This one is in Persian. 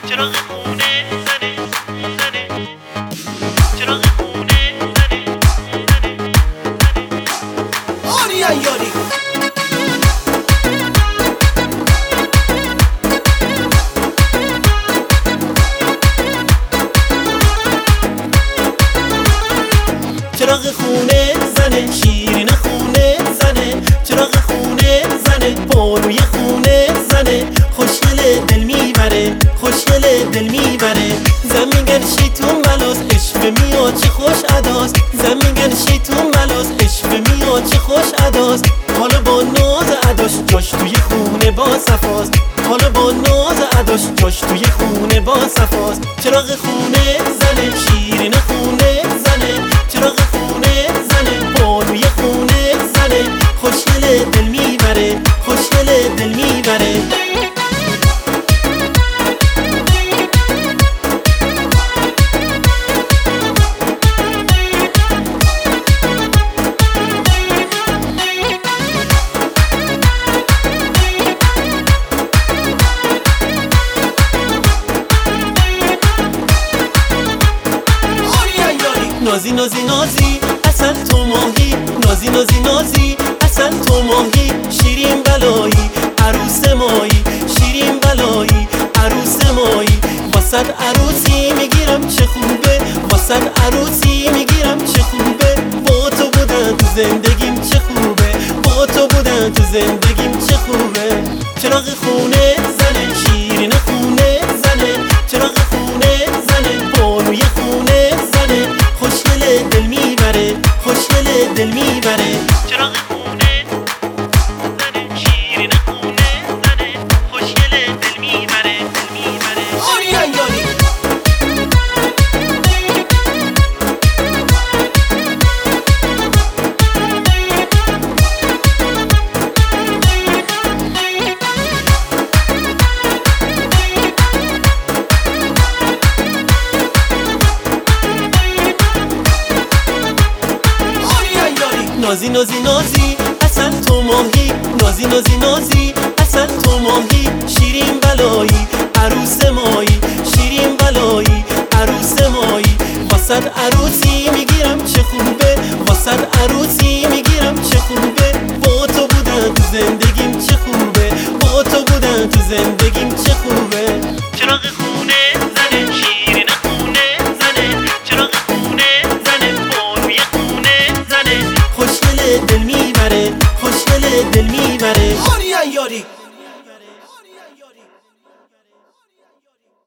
چراغ خونه زنه زنه، چراغ خونه زنه زنه زنه. آریا یاری چراغ خونه زنه، شیرین خونه زنه، چراغ خونه زنه، بانوی خونه زنه، خوشگل دل میبره، خوشگل دل میبره. زن میگن شیطون بلاست، عشق میاد چه خوش اداست. زن میگن شیطون بلاست، عشق میاد چه خوش اداست. حالا با ناز اداش جاش توی خونه با صفاست، حالا با ناز اداش جاش توی خونه با صفاست. چراغ خونه زنه، شیرین خونه زنه، چراغ خونه زنه، بانوی خونه زنه، خوشگل دل میبره، خوشگل دل میبره. نازی نازی نازی اصل تو ماهی، نازی نازی نازی اصل تو ماهی، شیرین بلایی عروس مایی، شیرین بلایی عروس مایی. واسد عروسی میگیرم چه خوبه، واسد عروسی میگیرم چه خوبه. با تو بودن تو زندگیم چه خوبه، با تو بودن تو زندگیم چه خوبه. چراغ خونه زنه، شیرین خونه زنه، چراغ خونه زنه، بانوی خونه زنه، خوشگل دل میبره، خوشگل دل میبره. چراغ خونه زنه، شیرین خونه زنه، خوشگل دل میبره دل میبره. آریا یاری نازی نازی نازی اصل تو ماهی، نازی نازی نازی اصل تو ماهی، شیرین بلایی عروس مایی، شیرین بلایی عروس مایی. واسد عروسی میگیرم چه خوبه، واسد عروسی میگیرم چه خوبه. با تو بودن تو زندگیم چه خوبه، با تو بودن تو زندگیم چه خوبه.